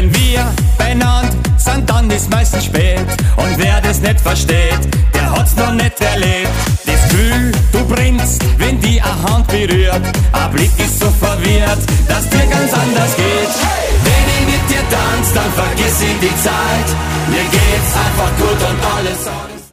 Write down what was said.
Wenn wir benannt sind, dann ist meistens spät. Und wer das nicht versteht, der hat's noch nicht erlebt. Das Gefühl, du brennst, wenn die eine Hand berührt. Ein Blick ist so verwirrt, dass dir ganz anders geht. Wenn ich mit dir tanz, dann vergiss ich die Zeit. Mir geht's einfach gut und alles